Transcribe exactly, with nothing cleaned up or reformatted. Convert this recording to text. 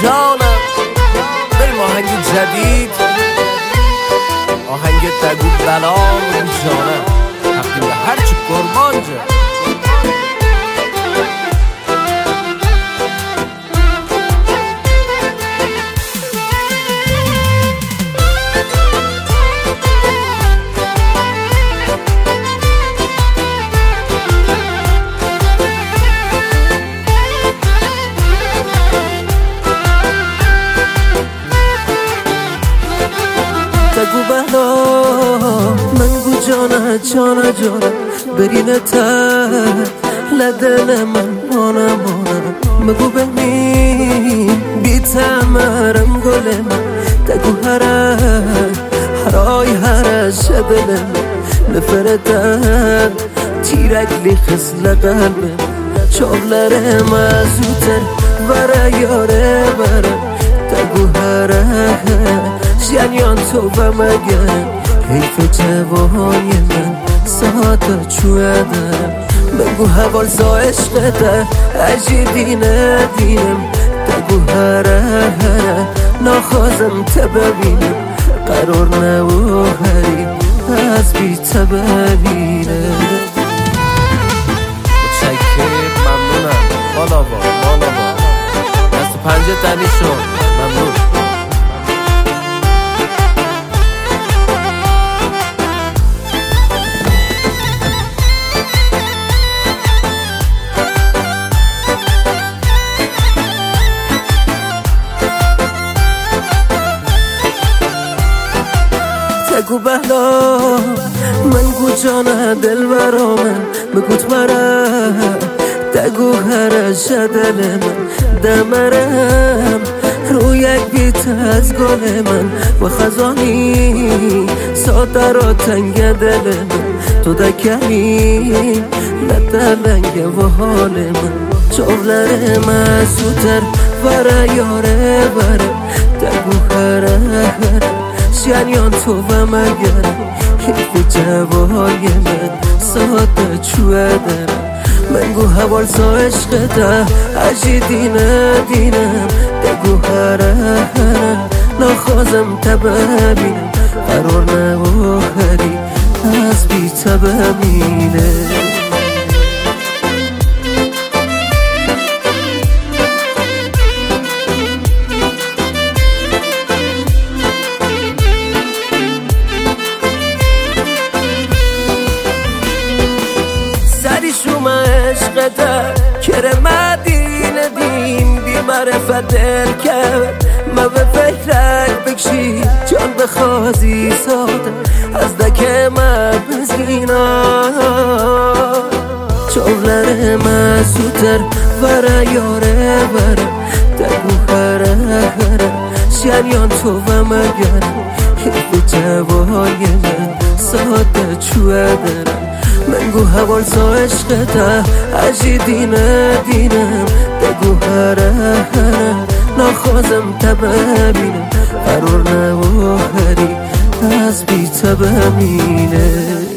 جانم. بریم آهنگ جدید، آهنگ تگو بلام رو جانم، تقدیم به هرچی قربان جا. تگو بلا من گو جانه جانه جانه برینه تر لدل من مانه مانه مگو بمین بی تمرم گل من تگو هره هرای هره شدل من نفرتن تیرک لی خسل قلبم چابلره مزوتر وره یاره وره تگو هره جنیان تو و مگرم حیف جوانی من ساعت چوه دارم بگو حوال زا عشقته اجی دینه دینم تگو هره هره ناخوازم تا ببینم قرار نبو هری از بی تا ببینم. متشکر، ممنونم. بالا با بالا با دست پنجه تنی شد. ممنون. تگو بلا من گو جانه دل برامن بگوت مره تگو هره شدل من دمرم رو یک بیت از گل من و خزانی ساده را تنگ دل من تو دکنی ندلنگ و حال من چوبلر مسوتر وره یاره وره تگو هره هره جنیان تو و مگرم حیف جوای من ساعت چوه دارم منگو حوال زا عشقته اجی دینه دینم تگو هره هره ناخوازم تا ببینم قرار نبو هری از بی تا ببینم. شوم عشقته کره مدینه دین بی معرفت دل کرد ما به فکرک بکشی جان بخوازی ساده از دکه ما بزینا چوبلر مسوتر وره یاره وره تگو هره هره جنیان تو و مگرم حیف جوای من ساده چوه دارم منگو حوال زا عشقته اجی دینه دینم تگو هره هره ناخوازم تا ببینم قرار نبو هری از بی تا ببینم.